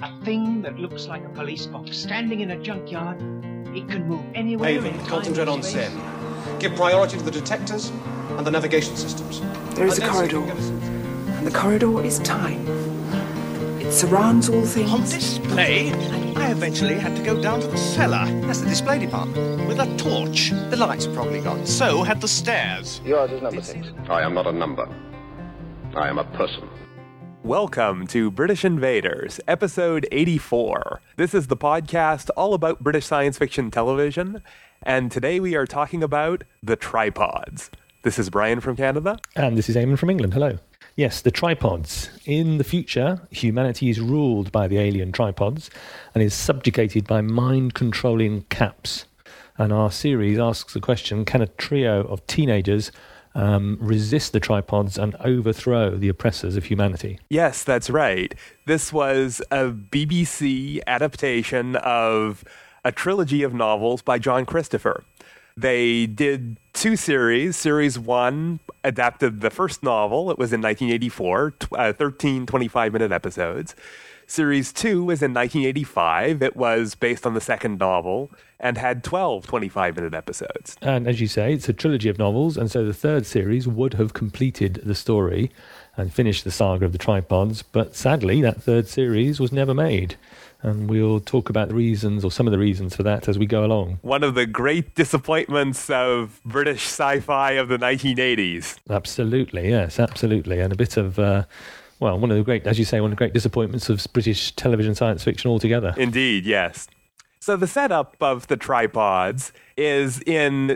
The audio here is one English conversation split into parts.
A thing that looks like a police box standing in a junkyard. It can move anywhere. Haven, concentrate on Zen. Give priority to the detectors and the navigation systems. There is a corridor, and the corridor is time. It surrounds all things. On display, I eventually had to go down to the cellar. That's the display department. With a torch. The lights are probably gone. So had the stairs. Yours is number 6. I am not a number. I am a person. Welcome to British Invaders, episode 84. This is the podcast all about British science fiction television, and today we are talking about the tripods. This is Brian from Canada. And this is Eamon from England. Hello. Yes, the tripods. In the future, humanity is ruled by the alien tripods and is subjugated by mind-controlling caps. And our series asks the question, can a trio of teenagers resist the tripods and overthrow the oppressors of humanity? Yes, that's right. This was a BBC adaptation of a trilogy of novels by John Christopher. They did 2 series. Series 1 adapted the first novel. It was in 1984, 13 25-minute episodes. Series 2 was in 1985. It was based on the second novel and had 12 25-minute episodes. And as you say, it's a trilogy of novels, and so the third series would have completed the story and finished the saga of the tripods, but sadly that third series was never made. And we'll talk about the reasons, or some of the reasons for that, as we go along. One of the great disappointments of British sci-fi of the 1980s. Absolutely, yes, absolutely. And a bit of... one of the great, as you say, one of the great disappointments of British television science fiction altogether. Indeed, yes. So the setup of the tripods is in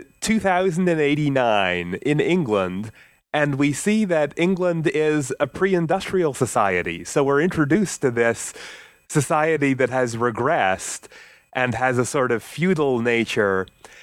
2089 in England, and we see that England is a pre-industrial society. So we're introduced to this society that has regressed and has a sort of feudal nature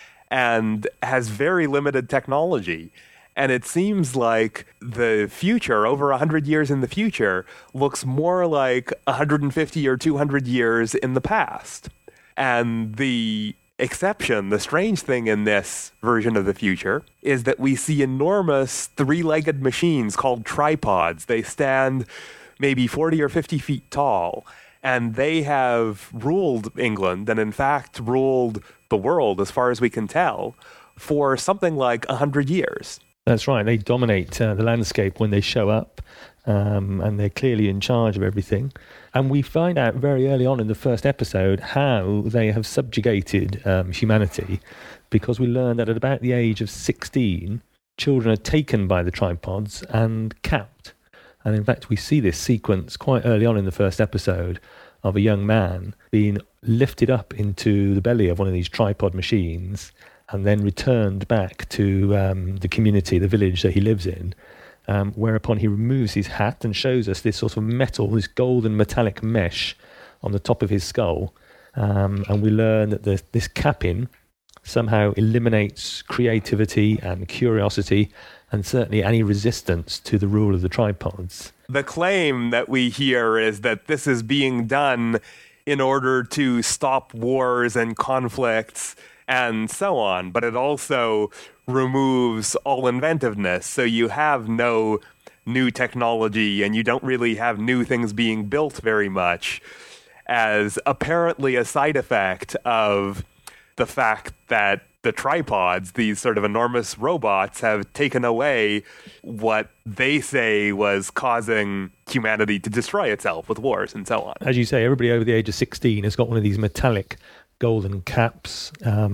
and has very limited technology. And it seems like the future, over 100 years in the future, looks more like 150 or 200 years in the past. And the exception, the strange thing in this version of the future, is that we see enormous 3-legged machines called tripods. They stand maybe 40 or 50 feet tall. And they have ruled England, and in fact ruled the world, as far as we can tell, for something like 100 years. That's right. They dominate the landscape when they show up, and they're clearly in charge of everything. And we find out very early on in the first episode how they have subjugated humanity, because we learn that at about the age of 16, children are taken by the tripods and capped. And in fact, we see this sequence quite early on in the first episode of a young man being lifted up into the belly of one of these tripod machines and then returned back to the community, the village that he lives in, whereupon he removes his hat and shows us this sort of metal, this golden metallic mesh on the top of his skull. And we learn that this capping somehow eliminates creativity and curiosity and certainly any resistance to the rule of the tripods. The claim that we hear is that this is being done in order to stop wars and conflicts and so on, but it also removes all inventiveness. So you have no new technology and you don't really have new things being built very much, as apparently a side effect of the fact that the tripods, these sort of enormous robots, have taken away what they say was causing humanity to destroy itself with wars and so on. As you say, everybody over the age of 16 has got one of these metallic golden caps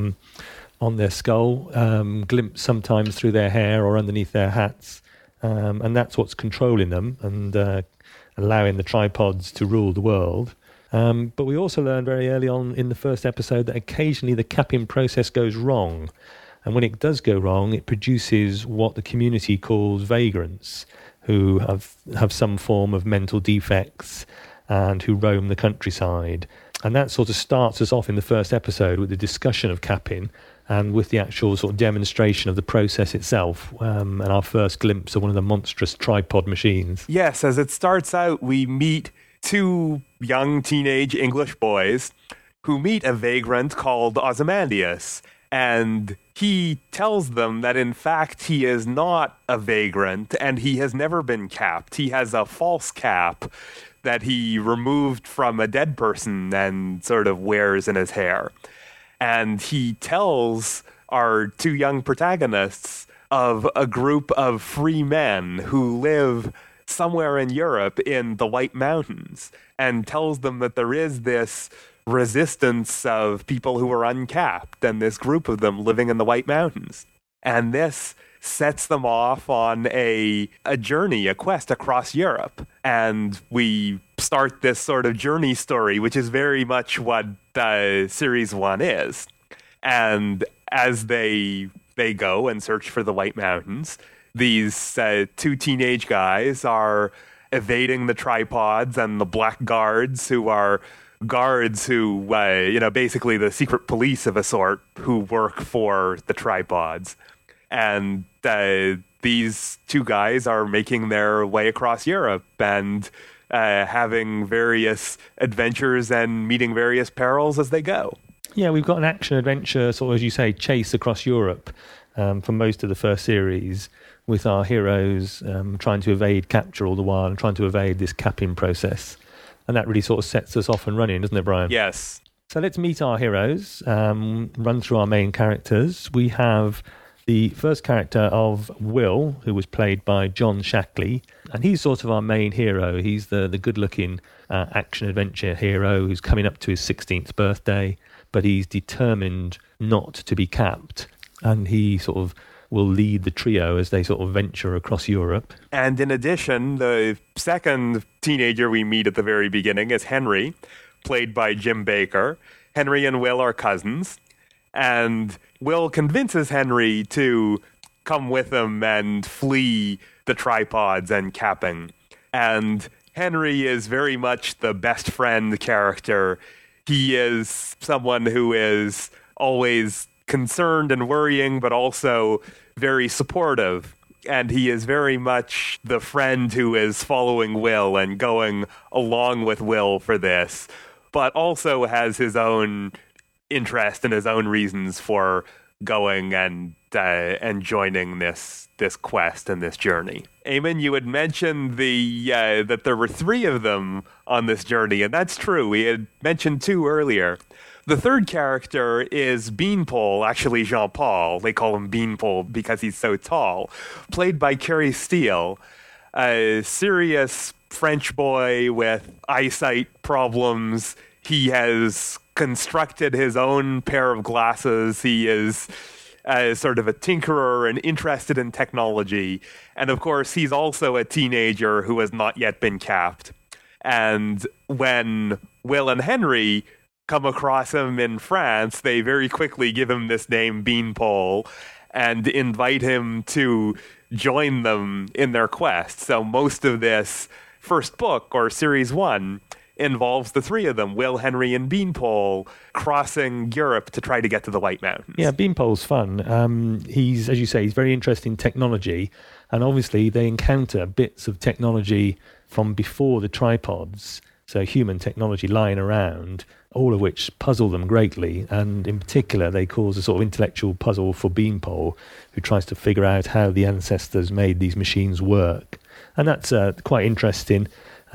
on their skull, glimpsed sometimes through their hair or underneath their hats. And that's what's controlling them and allowing the tripods to rule the world. But we also learn very early on in the first episode that occasionally the capping process goes wrong. And when it does go wrong, it produces what the community calls vagrants, who have some form of mental defects and who roam the countryside. And that sort of starts us off in the first episode with the discussion of capping and with the actual sort of demonstration of the process itself, and our first glimpse of one of the monstrous tripod machines. Yes, as it starts out, we meet 2 young teenage English boys who meet a vagrant called Ozymandias, and he tells them that in fact he is not a vagrant and he has never been capped. He has a false cap that he removed from a dead person and sort of wears in his hair. And he tells our two young protagonists of a group of free men who live somewhere in Europe in the White Mountains, and tells them that there is this resistance of people who are uncapped and this group of them living in the White Mountains. And this sets them off on a journey, a quest across Europe. And we start this sort of journey story, which is very much what Series 1 is. And as they go and search for the White Mountains, these two teenage guys are evading the tripods and the black guards, who are guards who, basically the secret police of a sort who work for the tripods. And these two guys are making their way across Europe and having various adventures and meeting various perils as they go. Yeah, we've got an action-adventure, sort of, as you say, chase across Europe for most of the first series, with our heroes trying to evade capture all the while and trying to evade this capping process. And that really sort of sets us off and running, doesn't it, Brian? Yes. So let's meet our heroes, run through our main characters. We have the first character of Will, who was played by John Shackley, and he's sort of our main hero. He's the good-looking action-adventure hero who's coming up to his 16th birthday, but he's determined not to be capped, and he sort of will lead the trio as they sort of venture across Europe. And in addition, the second teenager we meet at the very beginning is Henry, played by Jim Baker. Henry and Will are cousins, and Will convinces Henry to come with him and flee the tripods and capping. And Henry is very much the best friend character. He is someone who is always concerned and worrying, but also very supportive. And he is very much the friend who is following Will and going along with Will for this, but also has his own interest and his own reasons for going and joining this quest and this journey. Eamon, you had mentioned that there were three of them on this journey, and that's true. We had mentioned two earlier. The third character is Beanpole, actually Jean-Paul. They call him Beanpole because he's so tall, played by Kerry Steele, a serious French boy with eyesight problems. He has constructed his own pair of glasses. He is sort of a tinkerer and interested in technology. And of course, he's also a teenager who has not yet been capped. And when Will and Henry come across him in France, they very quickly give him this name, Beanpole, and invite him to join them in their quest. So most of this first book, or Series 1, involves the three of them, Will, Henry, and Beanpole, crossing Europe to try to get to the White Mountains. Yeah, Beanpole's fun. He's, as you say, he's very interested in technology, and obviously they encounter bits of technology from before the tripods, so human technology lying around, all of which puzzle them greatly, and in particular they cause a sort of intellectual puzzle for Beanpole, who tries to figure out how the ancestors made these machines work. And that's quite interesting,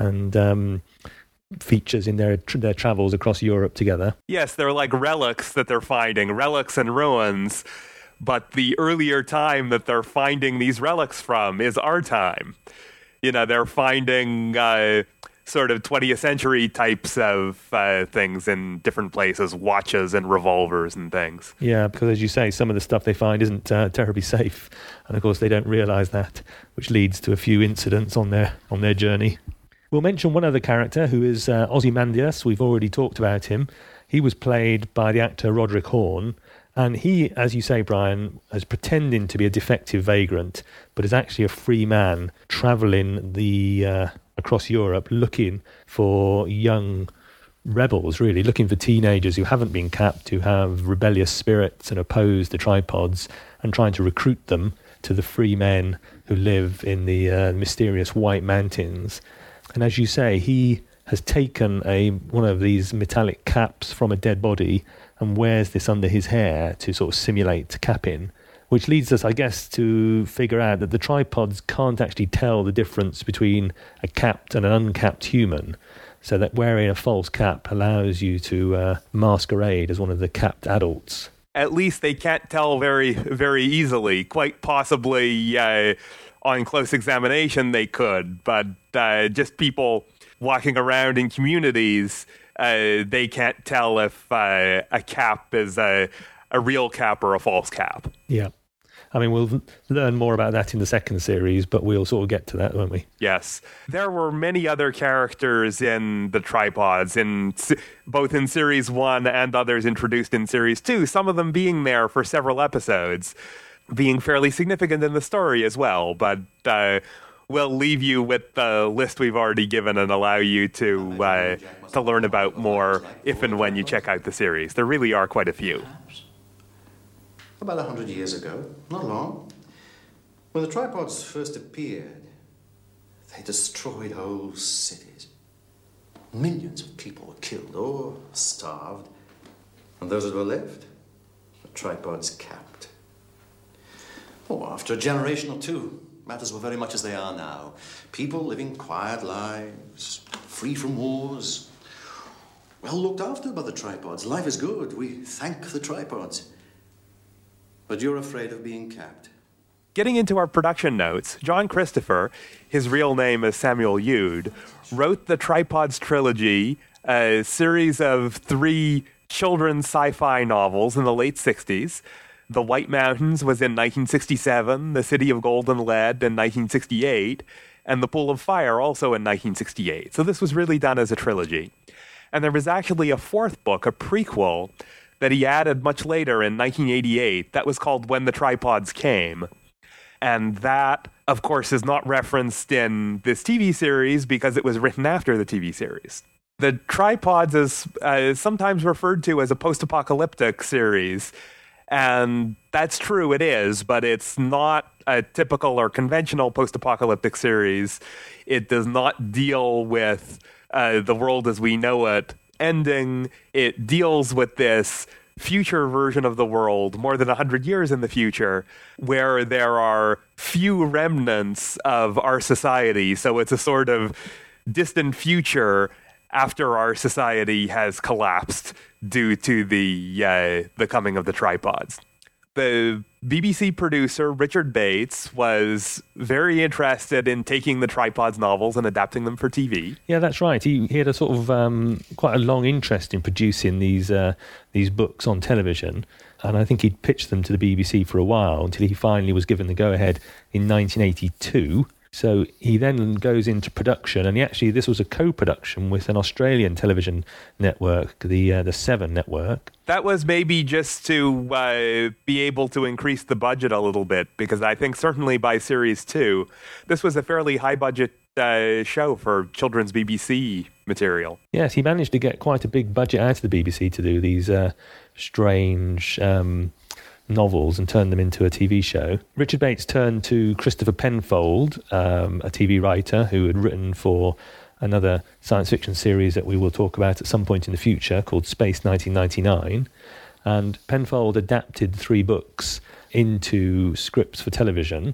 and features in their travels across Europe together. Yes, they're like relics that they're finding, relics and ruins, but the earlier time that they're finding these relics from is our time. You know, they're finding sort of 20th century types of things in different places, watches and revolvers and things. Yeah, because as you say, some of the stuff they find isn't terribly safe, and of course they don't realise that, which leads to a few incidents on their journey. We'll mention one other character who is Ozymandias. We've already talked about him. He was played by the actor Roderick Horn, and he, as you say, Brian, is pretending to be a defective vagrant, but is actually a free man travelling across Europe looking for young rebels, really, looking for teenagers who haven't been capped, who have rebellious spirits and oppose the tripods, and trying to recruit them to the free men who live in the mysterious White Mountains. And as you say, he has taken one of these metallic caps from a dead body and wears this under his hair to sort of simulate capping. which leads us, I guess, to figure out that the tripods can't actually tell the difference between a capped and an uncapped human, so that wearing a false cap allows you to masquerade as one of the capped adults. At least they can't tell very, very easily. Quite possibly on close examination they could, but just people walking around in communities, they can't tell if a cap is a real cap or a false cap. Yeah. I mean, we'll learn more about that in the second series, but we'll sort of get to that, won't we? Yes. There were many other characters in the tripods, both in Series 1 and others introduced in Series 2, some of them being there for several episodes, being fairly significant in the story as well. But we'll leave you with the list we've already given and allow you to learn about more if and when you check out the series. There really are quite a few. About 100 years ago, not long, when the tripods first appeared, they destroyed whole cities. Millions of people were killed or starved, and those that were left, the tripods capped. Oh, after a generation or two, matters were very much as they are now. People living quiet lives, free from wars, well looked after by the tripods. Life is good. We thank the tripods. But you're afraid of being capped. Getting into our production notes, John Christopher, his real name is Samuel Yude, wrote the Tripods trilogy, a series of 3 children's sci-fi novels in the late 60s. The White Mountains was in 1967, The City of Gold and Lead in 1968, and The Pool of Fire also in 1968. So this was really done as a trilogy. And there was actually a 4th book, a prequel, that he added much later in 1988 that was called When the Tripods Came. And that, of course, is not referenced in this TV series because it was written after the TV series. The Tripods is sometimes referred to as a post-apocalyptic series, and that's true, it is, but it's not a typical or conventional post-apocalyptic series. It does not deal with the world as we know it ending. It deals with this future version of the world, more than 100 years in the future, where there are few remnants of our society. So it's a sort of distant future after our society has collapsed due to the coming of the tripods. The BBC producer, Richard Bates, was very interested in taking the Tripods novels and adapting them for TV. Yeah, that's right. He had a sort of quite a long interest in producing these books on television, and I think he'd pitched them to the BBC for a while until he finally was given the go-ahead in 1982. So he then goes into production, and this was a co-production with an Australian television network, the Seven network. That was maybe just to be able to increase the budget a little bit, because I think certainly by Series 2, this was a fairly high-budget show for children's BBC material. Yes, he managed to get quite a big budget out of the BBC to do these strange novels and turn them into a TV show. Richard Bates turned to Christopher Penfold, a TV writer who had written for another science fiction series that we will talk about at some point in the future called Space 1999. And Penfold adapted 3 books into scripts for television.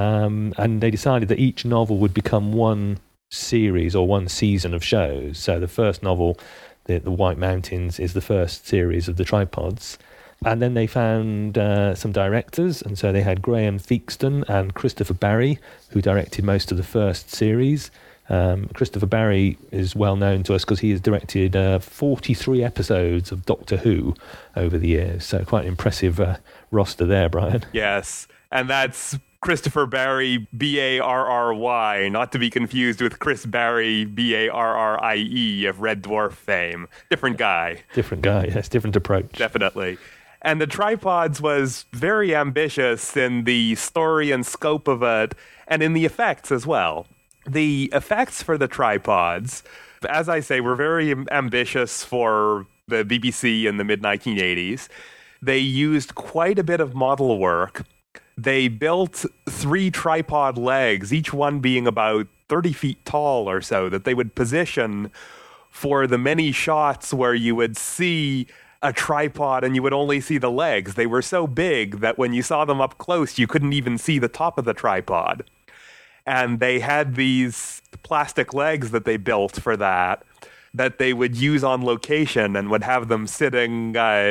And they decided that each novel would become one series or one season of shows. So the first novel, The White Mountains, is the first series of the Tripods. And then they found some directors, and so they had Graham Theakston and Christopher Barry, who directed most of the first series. Christopher Barry is well known to us because he has directed 43 episodes of Doctor Who over the years. So quite an impressive roster there, Brian. Yes, and that's Christopher Barry, B-A-R-R-Y, not to be confused with Chris Barry, B-A-R-R-I-E, of Red Dwarf fame. Different guy. Different guy, yes, different approach. Definitely. And the Tripods was very ambitious in the story and scope of it, and in the effects as well. The effects for the Tripods, as I say, were very ambitious for the BBC in the mid-1980s. They used quite a bit of model work. They built 3 tripod legs, each one being about 30 feet tall or so, that they would position for the many shots where you would see a tripod and you would only see the legs. They were so big that when you saw them up close, you couldn't even see the top of the tripod. And they had these plastic legs that they built for that they would use on location and would have them sitting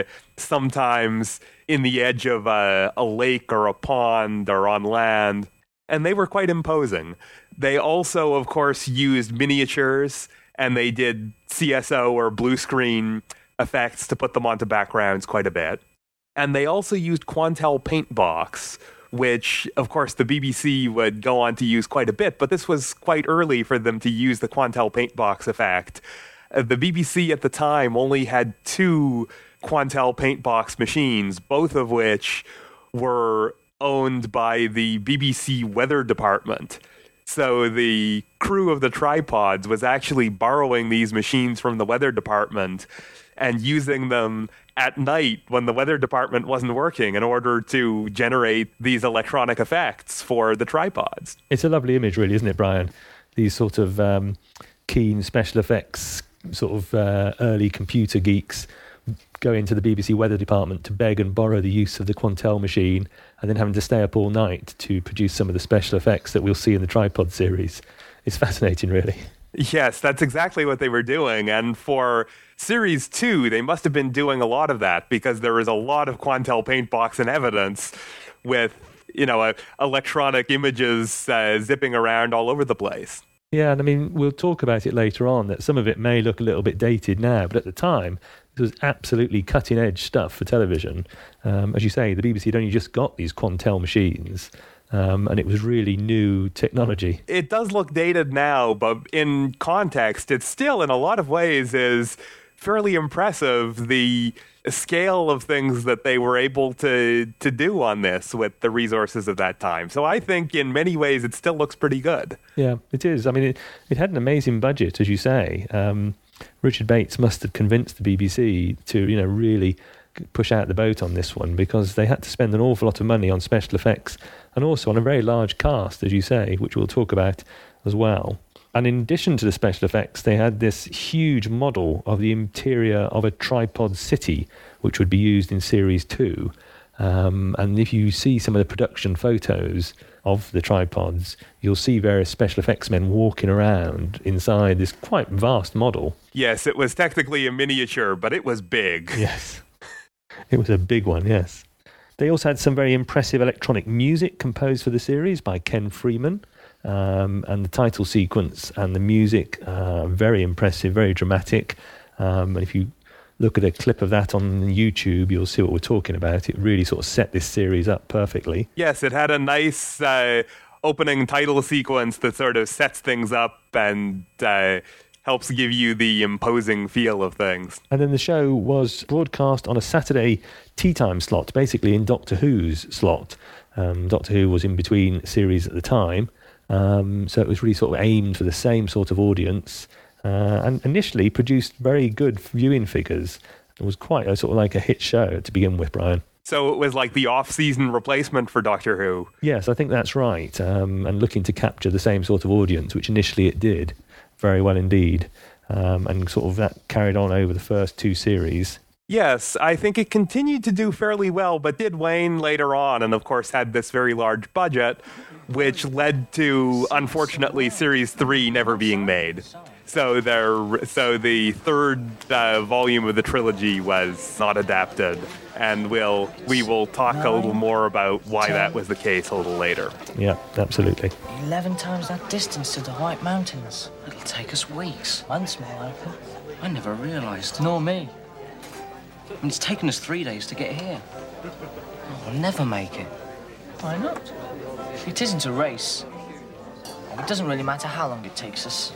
sometimes in the edge of a lake or a pond or on land. And they were quite imposing. They also, of course, used miniatures, and they did CSO or blue screen effects to put them onto backgrounds quite a bit. And they also used Quantel Paintbox, which, of course, the BBC would go on to use quite a bit, but this was quite early for them to use the Quantel Paintbox effect. The BBC at the time only had 2 Quantel Paintbox machines, both of which were owned by the BBC Weather Department. So the crew of the tripods was actually borrowing these machines from the Weather Department and using them at night when the Weather Department wasn't working in order to generate these electronic effects for the tripods. It's a lovely image, really, isn't it, Brian? These sort of keen special effects, sort of early computer geeks go into the BBC Weather Department to beg and borrow the use of the Quantel machine, and then having to stay up all night to produce some of the special effects that we'll see in the Tripod series. It's fascinating, really. Yes, that's exactly what they were doing. And for Series 2, they must have been doing a lot of that because there is a lot of Quantel Paintbox in evidence with, electronic images zipping around all over the place. Yeah, and I mean, we'll talk about it later on, that some of it may look a little bit dated now, but at the time, it was absolutely cutting-edge stuff for television. As you say, the BBC had only just got these Quantel machines, and it was really new technology. It does look dated now, but in context, it still, in a lot of ways, is fairly impressive, the scale of things that they were able to do on this with the resources of that time. So I think in many ways it still looks pretty good. Yeah, it is. I mean, it had an amazing budget, as you say. Richard Bates must have convinced the BBC to, really push out the boat on this one, because they had to spend an awful lot of money on special effects and also on a very large cast, as you say, which we'll talk about as well. And in addition to the special effects, they had this huge model of the interior of a tripod city, which would be used in Series 2. And if you see some of the production photos of the tripods, you'll see various special effects men walking around inside this quite vast model. Yes, it was technically a miniature, but it was big. Yes, it was a big one, yes. They also had some very impressive electronic music composed for the series by Ken Freeman. And the title sequence and the music, very impressive, very dramatic. And if you look at a clip of that on YouTube, you'll see what we're talking about. It really sort of set this series up perfectly. Yes, it had a nice opening title sequence that sort of sets things up and helps give you the imposing feel of things. And then the show was broadcast on a Saturday tea time slot, basically in Doctor Who's slot. Doctor Who was in between series at the time. So it was really sort of aimed for the same sort of audience, and initially produced very good viewing figures. It was quite a sort of like a hit show to begin with, Brian. So it was like the off-season replacement for Doctor Who. Yes, I think that's right, and looking to capture the same sort of audience, which initially it did very well indeed, and sort of that carried on over the first 2 series. Yes, I think it continued to do fairly well, but did wane later on, and of course had this very large budget, which led to, unfortunately, Series 3 never being made. So the third volume of the trilogy was not adapted, and we will talk a little more about why that was the case a little later. Yeah, absolutely. 11 times that distance to the White Mountains. It'll take us weeks. Months more likely. I never realised. Nor me. And it's taken us 3 days to get here. We'll never make it. Why not? It isn't a race. It doesn't really matter how long it takes us.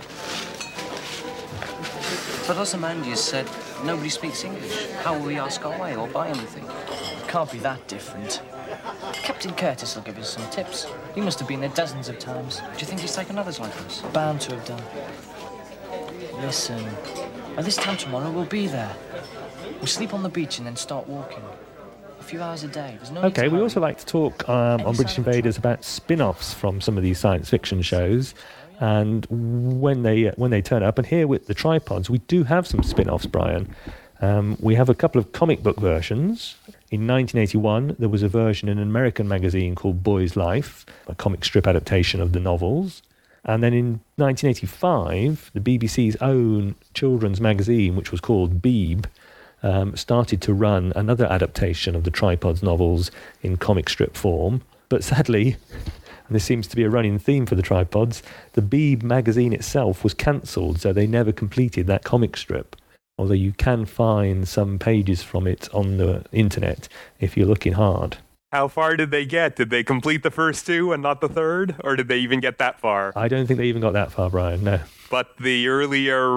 But Ozymandias said nobody speaks English. How will we ask our way or buy anything? It can't be that different. Captain Curtis will give us some tips. He must have been there dozens of times. Do you think he's taken others like us? Bound to have done. Listen, by this time tomorrow we'll be there. We'll sleep on the beach and then start walking. A few hours a day. There's no Okay, we also like to talk on British Invaders about spin-offs from some of these science fiction shows, and when they turn up. And here with the Tripods, we do have some spin-offs, Brian. We have a couple of comic book versions. In 1981, there was a version in an American magazine called Boy's Life, a comic strip adaptation of the novels. And then in 1985, the BBC's own children's magazine, which was called Beeb, started to run another adaptation of the Tripods novels in comic strip form. But sadly, and this seems to be a running theme for the Tripods, the Beeb magazine itself was cancelled, so they never completed that comic strip. Although you can find some pages from it on the internet if you're looking hard. How far did they get? Did they complete the first two and not the third? Or did they even get that far? I don't think they even got that far, Brian, no. But the earlier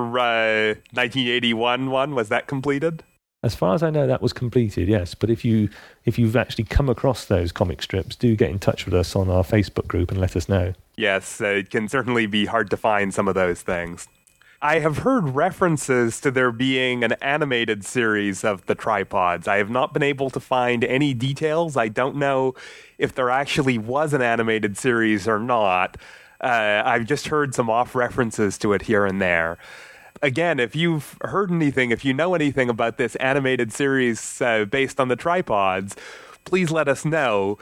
1981 one, was that completed? As far as I know, that was completed, yes. But if you've actually come across those comic strips, do get in touch with us on our Facebook group and let us know. Yes, it can certainly be hard to find some of those things. I have heard references to there being an animated series of the Tripods. I have not been able to find any details. I don't know if there actually was an animated series or not. I've just heard some off references to it here and there. Again, if you've heard anything, if you know anything about this animated series based on the Tripods, please let us know.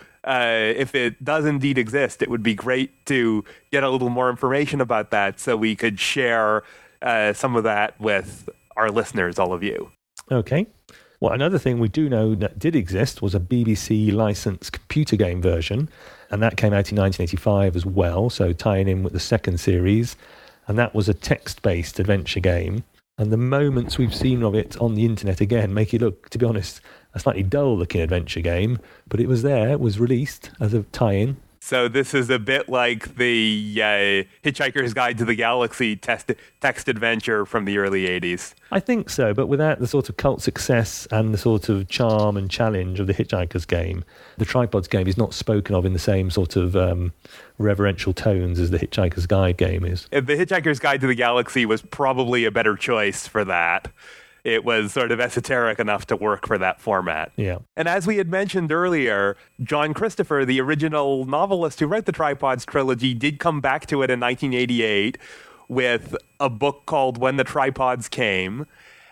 If it does indeed exist, it would be great to get a little more information about that so we could share some of that with our listeners, all of you. Okay. Well, another thing we do know that did exist was a BBC licensed computer game version, and that came out in 1985 as well, so tying in with the second series, and that was a text-based adventure game. And the moments we've seen of it on the internet again make it look, to be honest, a slightly dull-looking adventure game, but it was there, it was released as a tie-in. So this is a bit like the Hitchhiker's Guide to the Galaxy text adventure from the early 80s. I think so, but without the sort of cult success and the sort of charm and challenge of the Hitchhiker's game. The Tripods game is not spoken of in the same sort of reverential tones as the Hitchhiker's Guide game is. The Hitchhiker's Guide to the Galaxy was probably a better choice for that. It was sort of esoteric enough to work for that format. Yeah. And as we had mentioned earlier, John Christopher, the original novelist who wrote the Tripods trilogy, did come back to it in 1988 with a book called When the Tripods Came.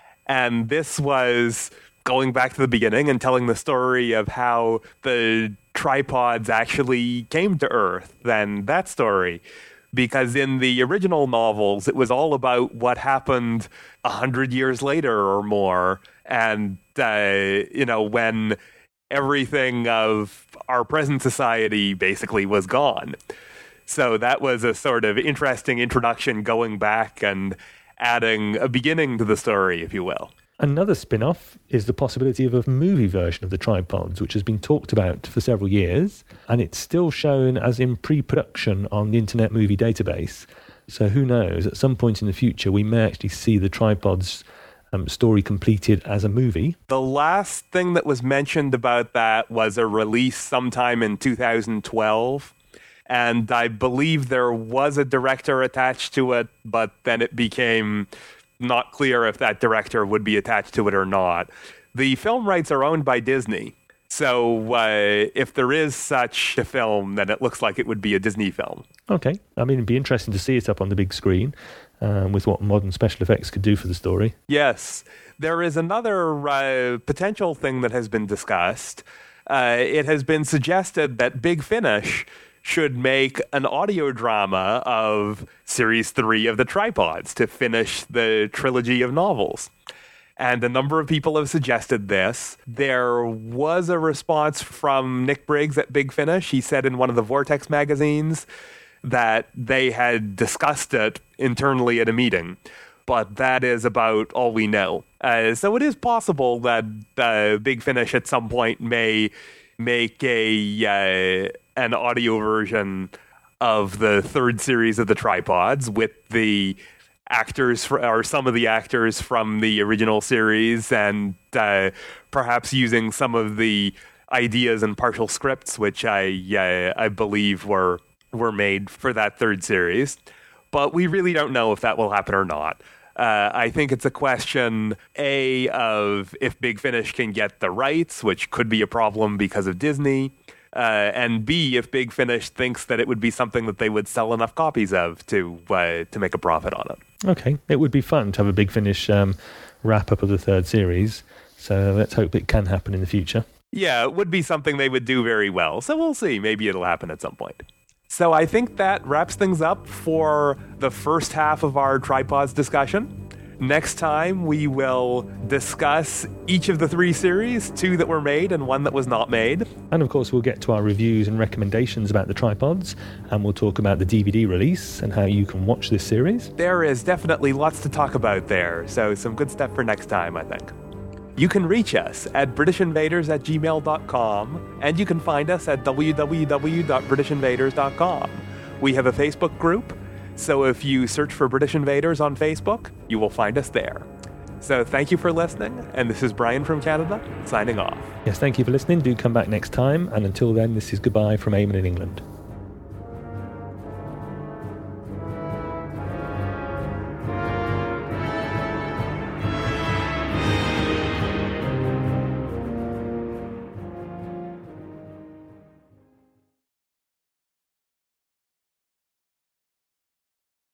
And this was going back to the beginning and telling the story of how the Tripods actually came to Earth and that story. Because in the original novels, it was all about what happened 100 years later or more. And, when everything of our present society basically was gone. So that was a sort of interesting introduction going back and adding a beginning to the story, if you will. Another spin-off is the possibility of a movie version of the Tripods, which has been talked about for several years, and it's still shown as in pre-production on the Internet Movie Database. So who knows, at some point in the future, we may actually see the Tripods story completed as a movie. The last thing that was mentioned about that was a release sometime in 2012, and I believe there was a director attached to it, but then it became not clear if that director would be attached to it or not. The film rights are owned by Disney, so if there is such a film, then it looks like it would be a Disney film. Okay. I mean, it'd be interesting to see it up on the big screen with what modern special effects could do for the story. Yes. There is another potential thing that has been discussed. It has been suggested that Big Finish should make an audio drama of Series 3 of the Tripods to finish the trilogy of novels. And a number of people have suggested this. There was a response from Nick Briggs at Big Finish. He said in one of the Vortex magazines that they had discussed it internally at a meeting. But that is about all we know. So it is possible that Big Finish at some point may make an audio version of the third series of the Tripods with the actors or some of the actors from the original series, and perhaps using some of the ideas and partial scripts which I believe were made for that third series. But we really don't know if that will happen or not. I think it's a question, A, of if Big Finish can get the rights, which could be a problem because of Disney, and B, if Big Finish thinks that it would be something that they would sell enough copies of to make a profit on it. Okay, it would be fun to have a Big Finish wrap-up of the third series. So let's hope it can happen in the future. Yeah, it would be something they would do very well. So we'll see. Maybe it'll happen at some point. So I think that wraps things up for the first half of our Tripods discussion. Next time, we will discuss each of the 3 series, 2 that were made and 1 that was not made. And of course, we'll get to our reviews and recommendations about the Tripods, and we'll talk about the DVD release and how you can watch this series. There is definitely lots to talk about there, so some good stuff for next time, I think. You can reach us at britishinvaders@gmail.com, and you can find us at www.britishinvaders.com. We have a Facebook group, so if you search for British Invaders on Facebook, you will find us there. So thank you for listening, and this is Brian from Canada, signing off. Yes, thank you for listening. Do come back next time, and until then, this is goodbye from Eamon in England.